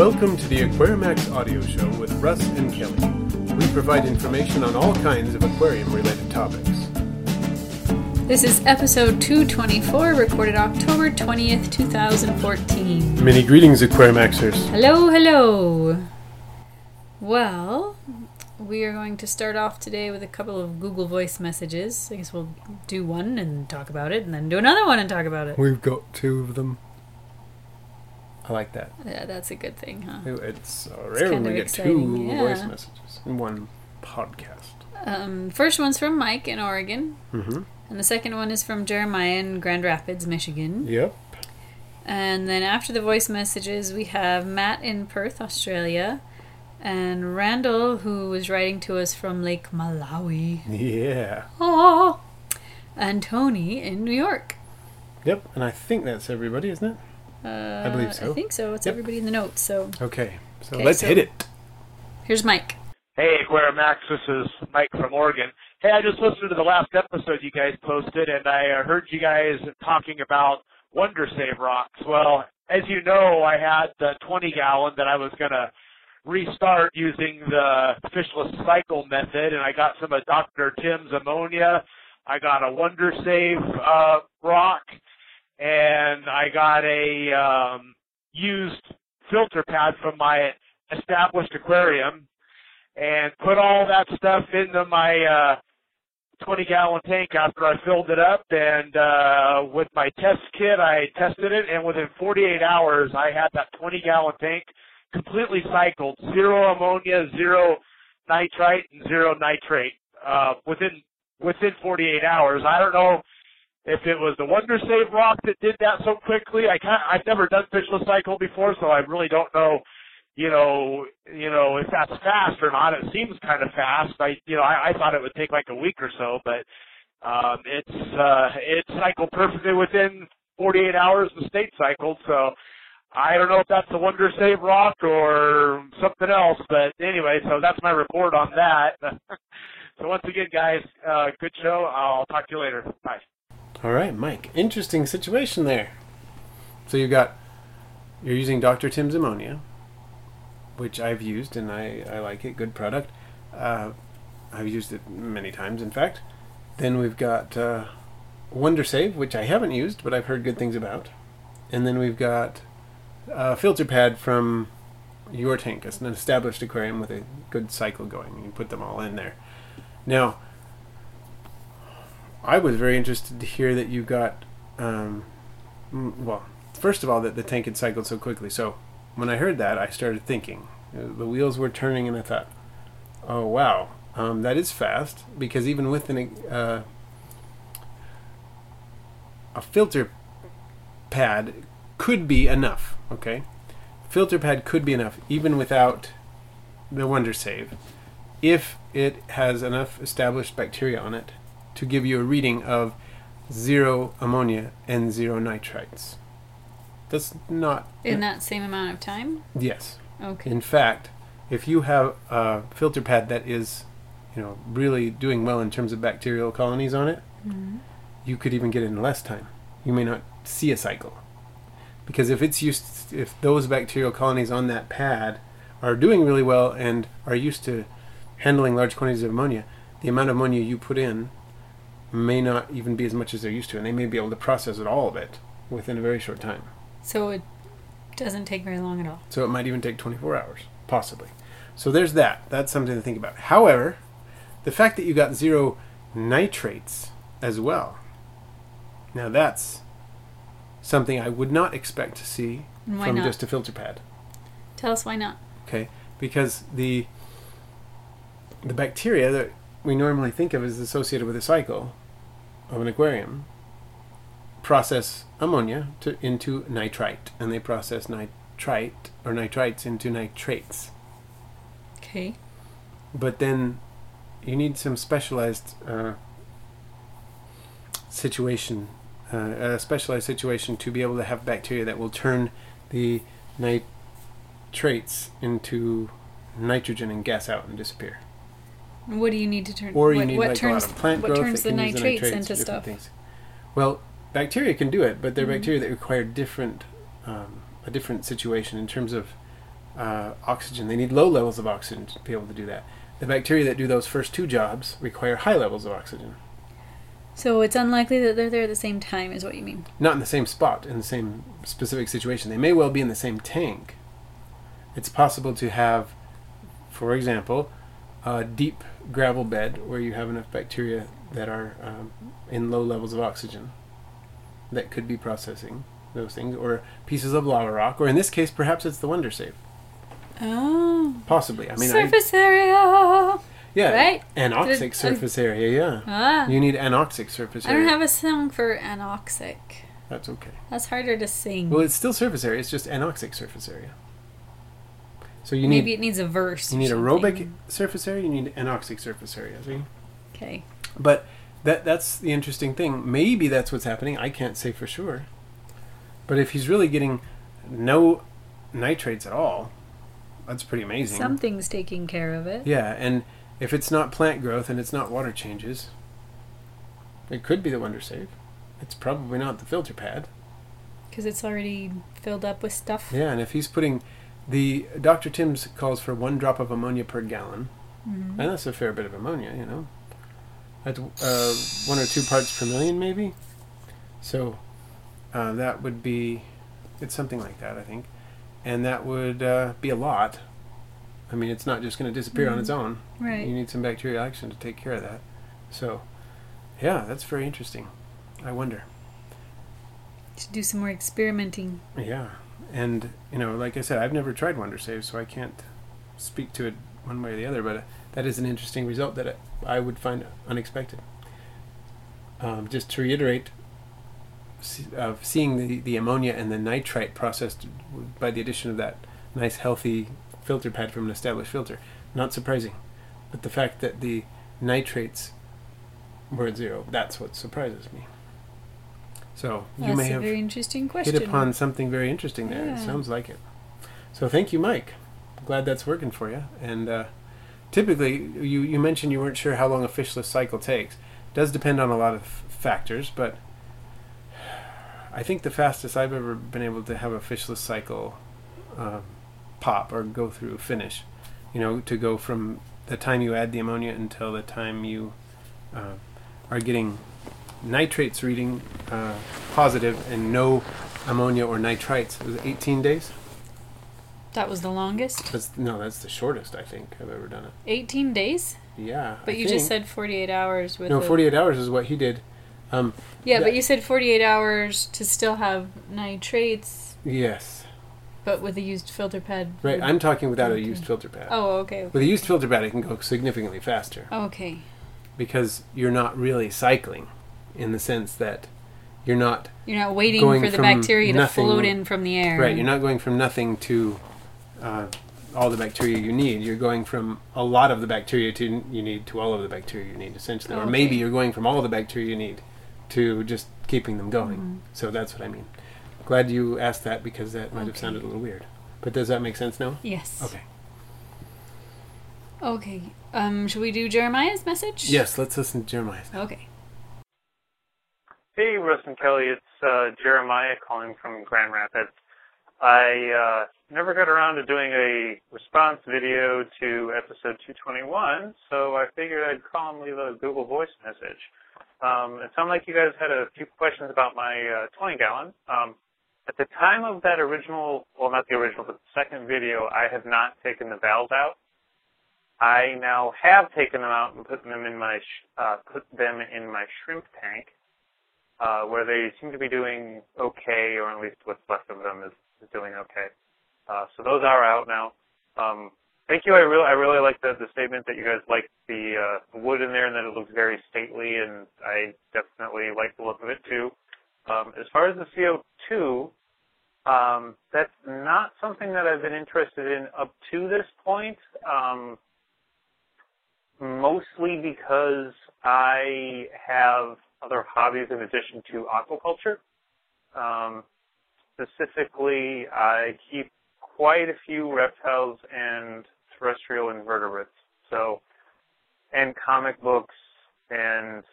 Welcome to the Aquarimax audio show with Russ and Kelly. We provide information on all kinds of aquarium-related topics. This is episode 224, recorded October 20th, 2014. Many greetings, Aquarimaxers. Hello. Well, we are going to start off today with a couple of Google Voice messages. I guess we'll do one and talk about it, and then do another one and talk about it. We've got two of them. I like that. Yeah, that's a good thing, huh? It's rare when we get two voice messages in one podcast. First one's from Mike in Oregon. Mm-hmm. And the second one is from Jeremiah in Grand Rapids, Michigan. Yep. And then after the voice messages, we have Matt in Perth, Australia. And Randall, who was writing to us from Lake Malawi. Yeah. Oh! And Tony in New York. Yep, and I think that's everybody, isn't it? I believe so. I think so. It's everybody in the notes. So Okay, so let's hit it. Here's Mike. Hey, Aquarimax, this is Mike from Oregon. Hey, I just listened to the last episode you guys posted, and I heard you guys talking about Wonder Save rocks. Well, as you know, I had the 20-gallon that I was going to restart using the fishless cycle method, and I got some of Dr. Tim's ammonia. I got a Wonder Save rock, and I got a used filter pad from my established aquarium, and put all that stuff into my 20-gallon tank after I filled it up. And with my test kit, I tested it, and within 48 hours, I had that 20-gallon tank completely cycled, zero ammonia, zero nitrite, and zero nitrate within 48 hours. I don't know if it was the Wonder Save rock that did that so quickly. I've never done fishless cycle before, so I really don't know, you know, if that's fast or not. It seems kind of fast. I thought it would take like a week or so, but it cycled perfectly within 48 hours. The state cycled, so I don't know if that's the Wonder Save rock or something else. But anyway, so that's my report on that. So once again, guys, good show. I'll talk to you later. Bye. All right, Mike. Interesting situation there. So you're using Dr. Tim's ammonia, which I've used, and I like it. Good product. I've used it many times, in fact. Then we've got Wonder Save, which I haven't used, but I've heard good things about. And then we've got a filter pad from your tank. It's an established aquarium with a good cycle going. You put them all in there. Now, I was very interested to hear that you got, well, first of all, that the tank had cycled so quickly. So when I heard that, I started thinking. The wheels were turning, and I thought, oh, wow, that is fast, because even with a filter pad could be enough, okay? Filter pad could be enough, even without the Wonder Save, if it has enough established bacteria on it to give you a reading of zero ammonia and zero nitrites. That's not... In that same amount of time? Yes. Okay. In fact, if you have a filter pad that is, really doing well in terms of bacterial colonies on it, mm-hmm. you could even get it in less time. You may not see a cycle. Because if those bacterial colonies on that pad are doing really well and are used to handling large quantities of ammonia, the amount of ammonia you put in may not even be as much as they're used to, and they may be able to process all of it within a very short time. So it doesn't take very long at all. So it might even take 24 hours, possibly. So there's that. That's something to think about. However, the fact that you got zero nitrates as well, now that's something I would not expect to see from just a filter pad. Tell us why not. Okay, because the bacteria that we normally think of as associated with a cycle of an aquarium process ammonia into nitrite, and they process nitrite or nitrites into nitrates. Okay. But then you need some specialized situation, a specialized situation to be able to have bacteria that will turn the nitrates into nitrogen and gas out and disappear. What do you need to turn? Or you need a lot of plant growth. What turns the nitrates into stuff? Things. Well, bacteria can do it, but they're bacteria that require a different situation in terms of oxygen. They need low levels of oxygen to be able to do that. The bacteria that do those first two jobs require high levels of oxygen. So it's unlikely that they're there at the same time, is what you mean? Not in the same spot, in the same specific situation. They may well be in the same tank. It's possible to have, for example, a deep gravel bed where you have enough bacteria that are in low levels of oxygen that could be processing those things, or pieces of lava rock, or in this case, perhaps it's the Wonder Save. Oh. Possibly. I mean, surface area. Yeah, right? anoxic surface area, yeah. Ah. You need anoxic surface I area. don't have a song for anoxic. That's okay. That's harder to sing. Well, it's still surface area, it's just anoxic surface area. So you Maybe need, it needs a verse. you need or aerobic something. surface area, you need anoxic surface area, see? Okay. But that's the interesting thing. Maybe that's what's happening, I can't say for sure. But if he's really getting no nitrates at all, that's pretty amazing. Something's taking care of it. Yeah, and if it's not plant growth and it's not water changes, it could be the Wonder Save. It's probably not the filter pad. Because it's already filled up with stuff. Yeah, and if he's putting the Dr. Tim's calls for 1 drop of ammonia per gallon, Mm-hmm. and that's a fair bit of ammonia, you know. That's 1 or 2 parts per million, maybe. So that would be, it's something like that, I think, and that would be a lot. I mean, it's not just going to disappear on its own. Right. You need some bacterial action to take care of that. So, yeah, that's very interesting. I wonder. Should do some more experimenting. Yeah, and you know, like I said, I've never tried Wonder Save, so I can't speak to it one way or the other. But that is an interesting result that I would find unexpected. Just to reiterate, seeing the ammonia and the nitrite processed by the addition of that nice healthy filter pad from an established filter, not surprising. But the fact that the nitrates were at 0, that's what surprises me. So you That's may a have very interesting question. hit upon something very interesting there. Yeah. It sounds like it. So thank you, Mike. Glad that's working for you. And typically, you mentioned you weren't sure how long a fishless cycle takes. It does depend on a lot of factors, but I think the fastest I've ever been able to have a fishless cycle pop or go through finish, you know, to go from the time you add the ammonia until the time you are getting nitrates reading positive and no ammonia or nitrites. Was it 18 days? That was the longest? That's the shortest I think I've ever done it. 18 days? Yeah. But you just said 48 hours with No, 48 hours is what he did. Yeah, but you said 48 hours to still have nitrates, Yes. but with a used filter pad. Right, I'm talking without a Okay. used filter pad. Oh, okay. With a used filter pad, it can go significantly faster Okay. because you're not really cycling in the sense that you're not You're not waiting going for the from bacteria nothing- to float in from the air. right. You're not going from nothing to all the bacteria you need. You're going from a lot of the bacteria you need to all of the bacteria you need, essentially. Or Okay. maybe you're going from all of the bacteria you need to just keeping them going. Mm-hmm. So that's what I mean. Glad you asked that because that might have Okay. sounded a little weird. But does that make sense now? Yes. Okay. Okay. Should we do Jeremiah's message? Yes, let's listen to Jeremiah. Okay. Hey, Russ and Kelly, it's Jeremiah calling from Grand Rapids. I never got around to doing a response video to episode 221, so I figured I'd call and leave a Google Voice message. It sounded like you guys had a few questions about my 20-gallon. At the time of that original, well, not the original, but the second video, I had not taken the valves out. I now have taken them out and put them in my shrimp tank. Where they seem to be doing okay, or at least what's left of them is doing okay. So those are out now. Thank you. I really like the statement that you guys like the wood in there and that it looks very stately, and I definitely like the look of it too. As far as the CO2, that's not something that I've been interested in up to this point. Mostly because I have other hobbies in addition to aquaculture. Specifically, I keep quite a few reptiles and terrestrial invertebrates. So, and comic books and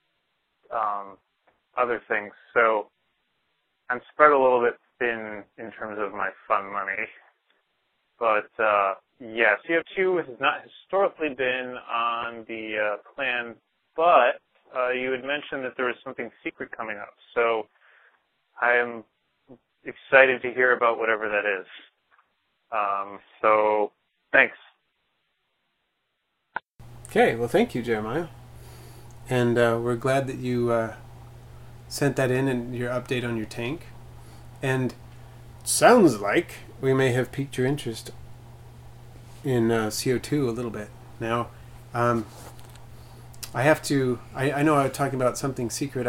other things. So, I'm spread a little bit thin in terms of my fun money. But yeah, CO2 has not historically been on the plan, but you had mentioned that there was something secret coming up. So I am excited to hear about whatever that is. So thanks. Okay, well, thank you, Jeremiah. And we're glad that you sent that in and your update on your tank. And sounds like we may have piqued your interest in CO2 a little bit. Now, I have to, I know I was talking about something secret.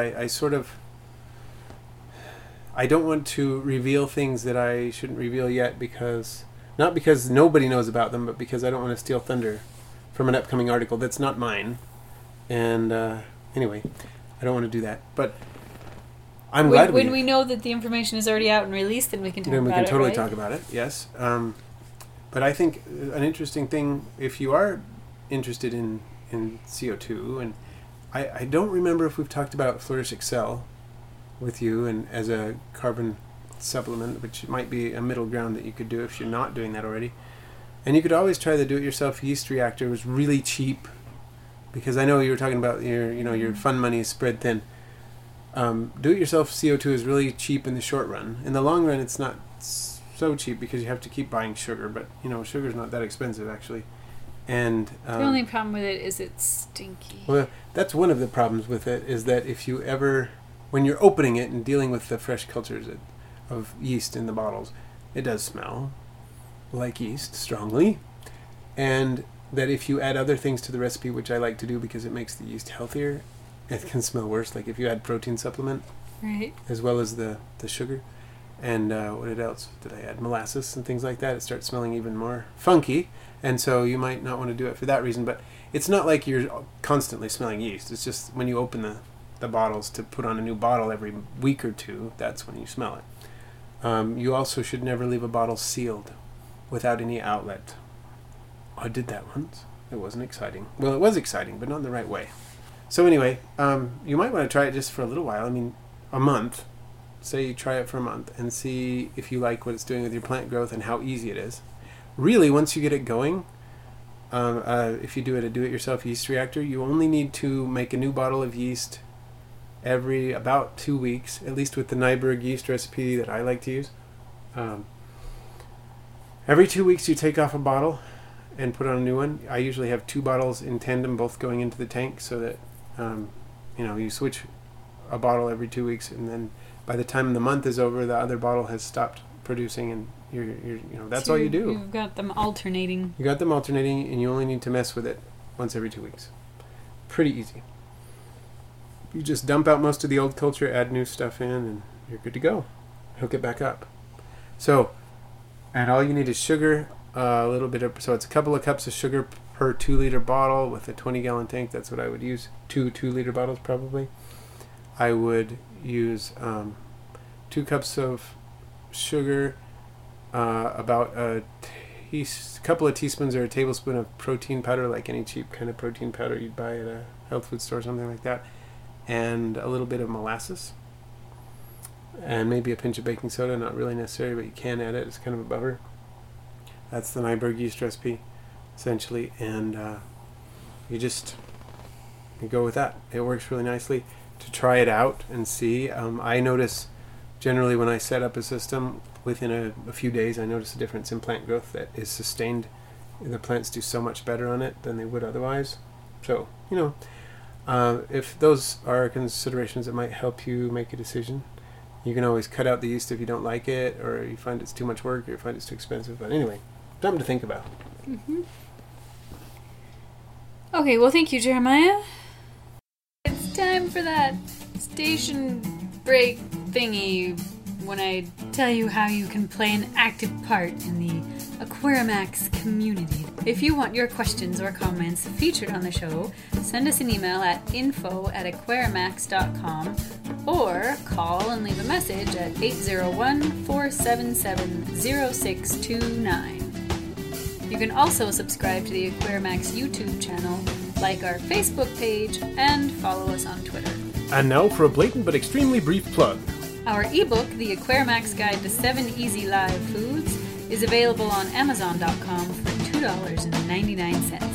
I don't want to reveal things that I shouldn't reveal yet because, not because nobody knows about them, but because I don't want to steal thunder from an upcoming article that's not mine. And anyway, I don't want to do that. But I'm glad when we know that the information is already out and released, then we can talk about it. Then we can totally talk about it, yes. But I think an interesting thing, if you are interested in CO2, and I don't remember if we've talked about Flourish Excel with you and as a carbon supplement, which might be a middle ground that you could do if you're not doing that already. And you could always try the do-it-yourself yeast reactor. It was really cheap, because I know you were talking about your fund money is spread thin. Do-it-yourself CO2 is really cheap in the short run. In the long run, it's not so cheap because you have to keep buying sugar, but sugar's not that expensive actually. And the only problem with it is it's stinky. Well, that's one of the problems with it, is that if you ever, when you're opening it and dealing with the fresh cultures of yeast in the bottles, it does smell like yeast strongly, and that if you add other things to the recipe, which I like to do because it makes the yeast healthier, it can smell worse. Like if you add protein supplement, right, as well as the sugar, and what else did I add? Molasses and things like that. It starts smelling even more funky, and so you might not want to do it for that reason. But it's not like you're constantly smelling yeast. It's just when you open the bottles to put on a new bottle every week or two, that's when you smell it. You also should never leave a bottle sealed without any outlet. I did that once. It wasn't exciting. Well, it was exciting, but not in the right way. So anyway, you might want to try it just for a little while. I mean, a month. Say you try it for a month and see if you like what it's doing with your plant growth and how easy it is. Really, once you get it going, if you do it a do-it-yourself yeast reactor, you only need to make a new bottle of yeast every about 2 weeks, at least with the Nyberg yeast recipe that I like to use. Every 2 weeks you take off a bottle and put on a new one. I usually have 2 bottles in tandem, both going into the tank, so that you switch a bottle every 2 weeks, and then by the time the month is over, the other bottle has stopped producing, and that's so all you do. You've got them alternating. You got them alternating, and you only need to mess with it once every 2 weeks. Pretty easy. You just dump out most of the old culture, add new stuff in, and you're good to go. Hook it back up. So, and all you need is sugar, so it's a couple of cups of sugar per 2-liter bottle with a 20-gallon tank. That's what I would use. 2 2-liter bottles probably. I would use 2 cups of sugar, about a couple of teaspoons or a tablespoon of protein powder, like any cheap kind of protein powder you'd buy at a health food store or something like that, and a little bit of molasses, and maybe a pinch of baking soda. Not really necessary, but you can add it. It's kind of a buffer. That's the Nyberg yeast recipe, essentially, and you go with that. It works really nicely. To try it out and see, I notice generally when I set up a system, within a few days I notice a difference in plant growth that is sustained. The plants do so much better on it than they would otherwise. So, if those are considerations that might help you make a decision, you can always cut out the yeast if you don't like it, or you find it's too much work, or you find it's too expensive. But anyway, something to think about. Mm-hmm. Okay, well, thank you, Jeremiah. It's time for that station break thingy when I tell you how you can play an active part in the Aquarimax community. If you want your questions or comments featured on the show, send us an email at info@aquarimax.com or call and leave a message at 801-477-0629. You can also subscribe to the Aquarimax YouTube channel, like our Facebook page, and follow us on Twitter. And now for a blatant but extremely brief plug. Our ebook, The Aquarimax Guide to 7 Easy Live Foods, is available on Amazon.com for $2.99.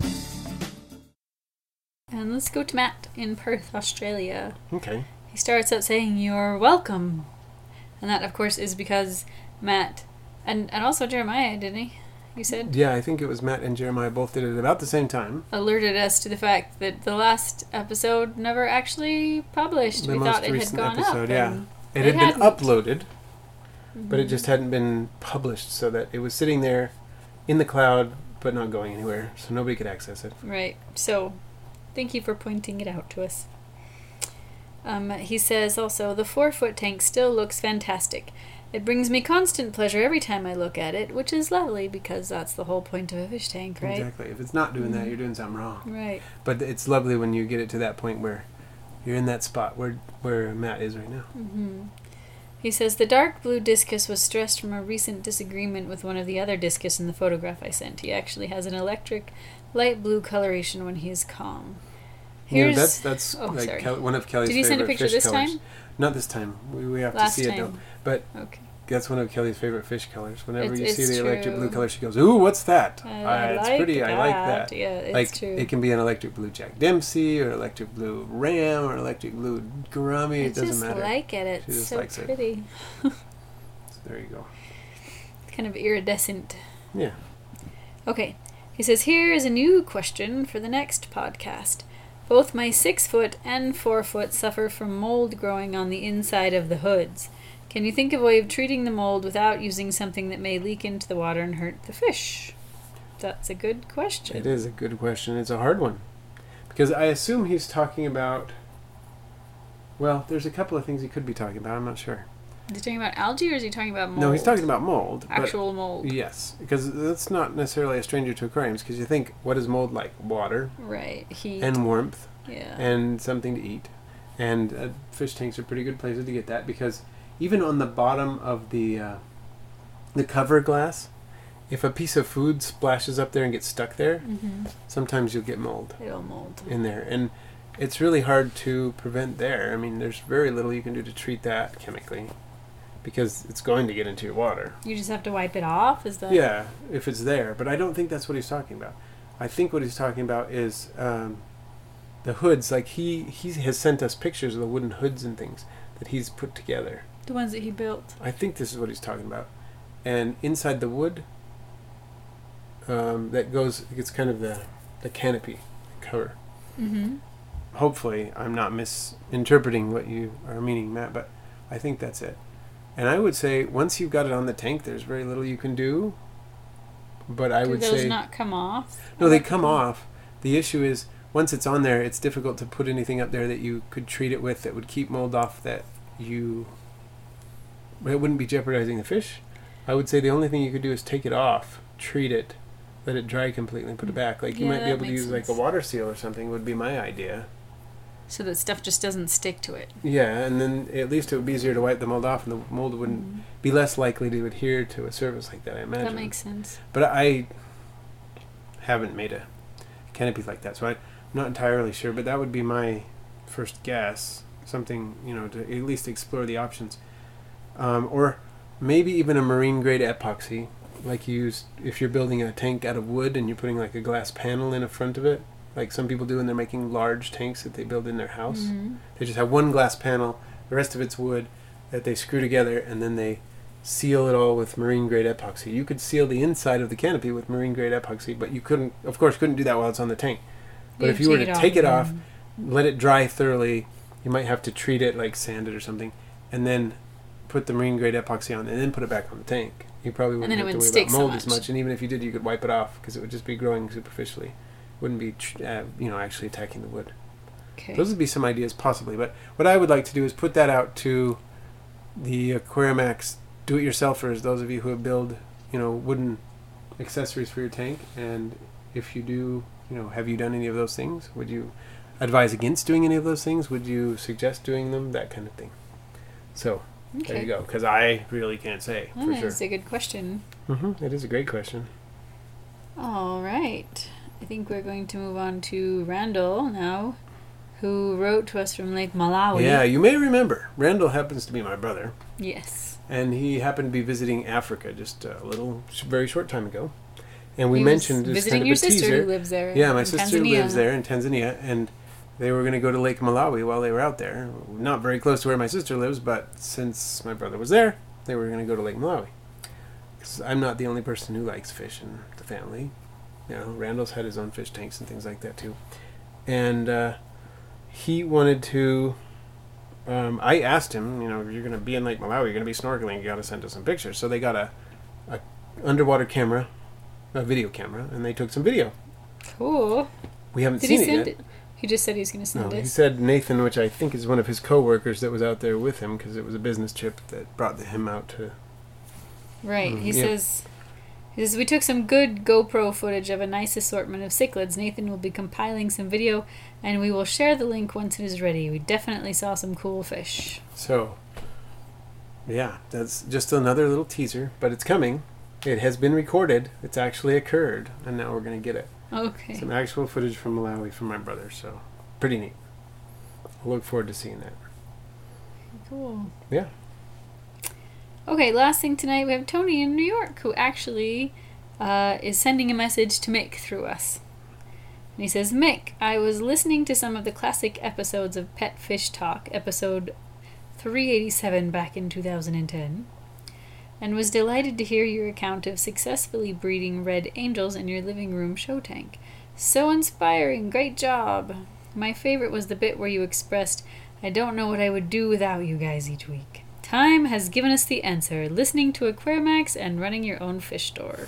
And let's go to Matt in Perth, Australia. Okay. He starts out saying, "You're welcome." And that, of course, is because Matt, and also Jeremiah, didn't he? You said? Yeah, I think it was Matt and Jeremiah both did it about the same time. Alerted us to the fact that the last episode never actually published. The We most thought it had recent gone episode, up. yeah. and It had hadn't. been uploaded, but it just hadn't been published, so that it was sitting there in the cloud, but not going anywhere, so nobody could access it. Right. So, thank you for pointing it out to us. He says also, "The 4-foot tank still looks fantastic. It brings me constant pleasure every time I look at it, which is lovely because that's the whole point of a fish tank, right?" Exactly. If it's not doing that, you're doing something wrong. Right. But it's lovely when you get it to that point where you're in that spot where Matt is right now. Mm-hmm. He says, "The dark blue discus was stressed from a recent disagreement with one of the other discus in the photograph I sent. He actually has an electric light blue coloration when he is calm." Yeah, that's oh, like sorry. one of Kelly's Did you favorite send a picture fish this colors. time? Not this time. We have Last to see it though. time. But Okay. that's one of Kelly's favorite fish colors. Whenever you It's see the electric true. blue color, she goes, "Ooh, what's that?" I It's like pretty. I like that. Yeah, it's Like true. it can be an electric blue Jack Dempsey or electric blue Ram or electric blue Gourami. It doesn't just matter. like it. She It's just so likes it. pretty. So there you go. Kind of iridescent. Yeah. Okay. He says, "Here is a new question for the next podcast. Both my 6-foot and 4-foot suffer from mold growing on the inside of the hoods. Can you think of a way of treating the mold without using something that may leak into the water and hurt the fish?" That's a good question. It is a good question. It's a hard one. Because I assume he's talking about... Well, there's a couple of things he could be talking about. I'm not sure. Is he talking about algae or is he talking about mold? No, he's talking about mold. Actual mold. Yes, because that's not necessarily a stranger to aquariums. Because you think, what is mold like? Water Right. Heat. and warmth yeah. and something to eat. And fish tanks are pretty good places to get that because even on the bottom of the cover glass, if a piece of food splashes up there and gets stuck there, Mm-hmm. sometimes you'll get mold It'll mold. in there. And it's really hard to prevent there. I mean, there's very little you can do to treat that chemically because it's going to get into your water. You just have to wipe it off? Is that... Yeah, if it's there. But I don't think that's what he's talking about. I think what he's talking about is the hoods. Like he has sent us pictures of the wooden hoods and things that he's put together. The ones that he built. I think this is what he's talking about. And inside the wood, that goes, it's kind of the canopy cover. Mm-hmm. Hopefully, I'm not misinterpreting what you are meaning, Matt, but I think that's it. And I would say once you've got it on the tank, there's very little you can do. But I would Do those say not come off? no, they come off. The issue is once it's on there, it's difficult to put anything up there that you could treat it with that would keep mold off. It wouldn't be jeopardizing the fish. I would say the only thing you could do is take it off, treat it, let it dry completely, and put it back. Like you Yeah, might be that able to makes use like a sense. water seal or something. Would be my idea. So that stuff just doesn't stick to it. Yeah, and then at least it would be easier to wipe the mold off, and the mold wouldn't be less likely to adhere to a surface like that, I imagine. That makes sense. But I haven't made a canopy like that, so I'm not entirely sure, but that would be my first guess. Something, to at least explore the options. Or maybe even a marine-grade epoxy, like you use if you're building a tank out of wood and you're putting like a glass panel in the front of it, like some people do when they're making large tanks that they build in their house. Mm-hmm. They just have one glass panel, the rest of it's wood, that they screw together, and then they seal it all with marine-grade epoxy. You could seal the inside of the canopy with marine-grade epoxy, but you couldn't do that while it's on the tank. But if you were to take it off, let it dry thoroughly, you might have to treat it, like sand it or something, and then put the marine-grade epoxy on, and then put it back on the tank. You probably wouldn't then it have to wouldn't worry stick about so mold as much. much, and even if you did, you could wipe it off, because it would just be growing superficially. Wouldn't be, actually attacking the wood. Okay. Those would be some ideas, possibly. But what I would like to do is put that out to the Aquarimax do-it-yourselfers, those of you who build, wooden accessories for your tank. And if you do, have you done any of those things? Would you advise against doing any of those things? Would you suggest doing them? That kind of thing. So, there you go. Because I really can't say, for sure. That's a good question. It is a great question. All right. I think we're going to move on to Randall now, who wrote to us from Lake Malawi. Yeah, you may remember. Randall happens to be my brother. Yes. And he happened to be visiting Africa just a very short time ago. And we He mentioned was just visiting kind of your a sister teaser. who lives there. Yeah, my in sister Tanzania. lives there in Tanzania, and they were going to go to Lake Malawi while they were out there. Not very close to where my sister lives, but since my brother was there, they were going to go to Lake Malawi. Because I'm not the only person who likes fish in the family. You know, Randall's had his own fish tanks and things like that too. And he wanted to... I asked him, you know, if you're going to be in Lake Malawi, you're going to be snorkeling, you got to send us some pictures. So they got a underwater camera, a video camera, and they took some video. Cool. We haven't Did seen he it send yet. it? He just said he was going to send No, it. he said Nathan, which I think is one of his co-workers that was out there with him, because it was a business trip that brought him out to... Right. He yeah. says, we took some good GoPro footage of a nice assortment of cichlids. Nathan will be compiling some video, and we will share the link once it is ready. We definitely saw some cool fish. So, yeah, that's just another little teaser, but it's coming. It has been recorded. It's actually occurred, and now we're going to get it. Okay. Some actual footage from Malawi from my brother, so pretty neat. I look forward to seeing that. Cool. Yeah. Okay, last thing tonight, we have Tony in New York, who actually is sending a message to Mick through us. And he says, Mick, I was listening to some of the classic episodes of Pet Fish Talk, episode 387 back in 2010, and was delighted to hear your account of successfully breeding red angels in your living room show tank. So inspiring, great job. My favorite was the bit where you expressed, I don't know what I would do without you guys each week. Time has given us the answer, listening to Aquarimax and running your own fish store.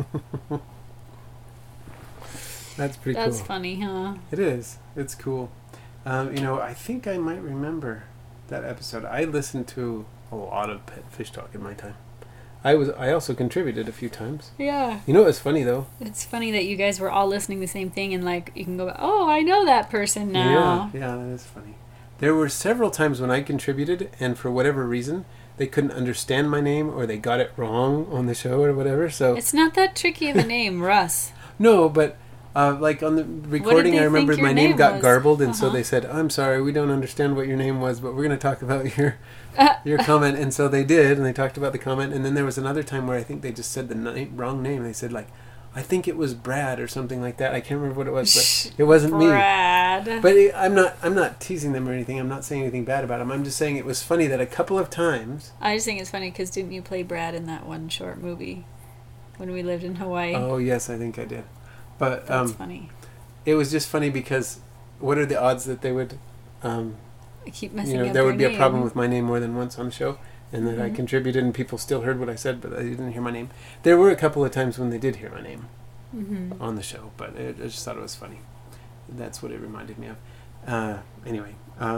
That's pretty cool. That's funny, huh? It is. It's cool. You know, I think I might remember that episode. I listened to a lot of Pet Fish Talk in my time. I also contributed a few times. Yeah. You know what's funny though? It's funny that you guys were all listening to the same thing and like you can go, oh, I know that person now. Yeah, that is funny. There were several times when I contributed and for whatever reason they couldn't understand my name or they got it wrong on the show or whatever. So It's not that tricky of a name, Russ. no, but like on the recording, they I remember think your my name name got was? garbled, and so Uh-huh. they said, "I'm sorry, we don't understand what your name was, but we're going to talk about your comment." And so they did, and they talked about the comment. And then there was another time where I think they just said the wrong name. They said like, "I think it was Brad" or something like that. I can't remember what it was, but it wasn't me. Brad. But I'm not teasing them or anything. I'm not saying anything bad about them. I'm just saying it was funny that a couple of times. I just think it's funny because didn't you play Brad in that one short movie when we lived in Hawaii? Oh yes, I think I did. But That's funny. it was just funny because what are the odds that they would, I keep messing up there your would be a problem name. with my name more than once on the show, and that I Mhm. contributed and people still heard what I said, but they didn't hear my name. There were a couple of times when they did hear my name Mm-hmm. on the show, but I just thought it was funny. That's what it reminded me of. Anyway,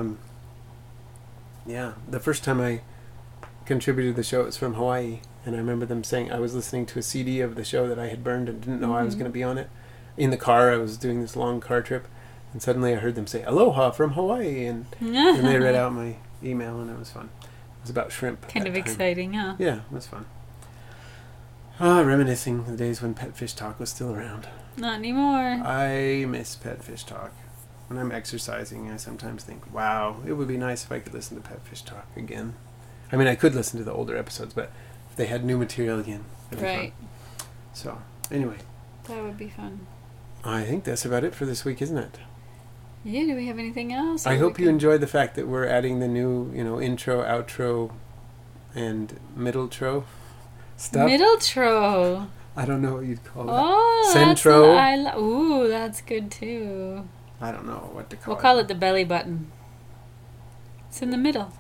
yeah, the first time I contributed to the show, it was from Hawaii, and I remember them saying I was listening to a CD of the show that I had burned and didn't know I was Mhm. going to be on it. In the car, I was doing this long car trip, and suddenly I heard them say "Aloha from Hawaii," and they read out my email, and it was fun. It was about shrimp. Kind that of time. exciting, huh? Yeah, it was fun. Reminiscing the days when Pet Fish Talk was still around. Not anymore. I miss Pet Fish Talk. When I'm exercising, I sometimes think, wow, it would be nice if I could listen to Pet Fish Talk again. I mean, I could listen to the older episodes, but if they had new material again, it'd be Right. fun. So, anyway, That would be fun. I think that's about it for this week, isn't it? Yeah, do we have anything else? I Or hope we you can- enjoyed the fact that we're adding the new, intro, outro, and middle-tro stuff. Middle-tro. I don't know what you'd call that. Oh, Centro. Ooh, that's good too. I don't know what to call We'll call it the belly button. It's in the middle.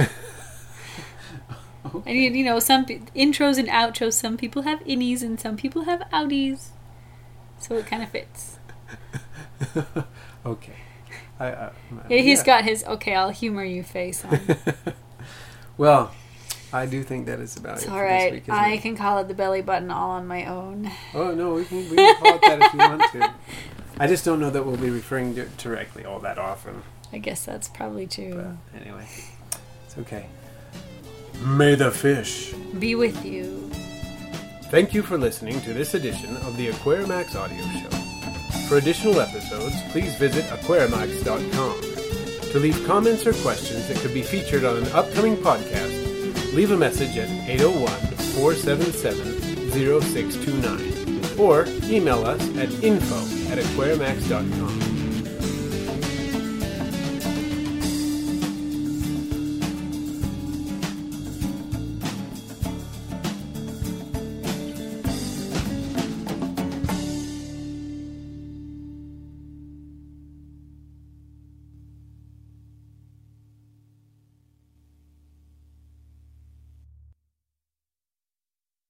Okay. And some intros and outros, some people have innies and some people have outies. So it kind of fits. Okay. He's yeah. got his, okay, I'll humor you face on. Well, I do think that is about It's it for alright. this week, isn't I it? can call it the belly button all on my own. Oh, no, we can call it that if you want to. I just don't know that we'll be referring to it directly all that often. I guess that's probably true. But anyway, it's okay. May the fish Be with you. Thank you for listening to this edition of the Aquarimax Audio Show. For additional episodes, please visit aquarimax.com. To leave comments or questions that could be featured on an upcoming podcast, leave a message at 801-477-0629 or email us at info@aquarimax.com.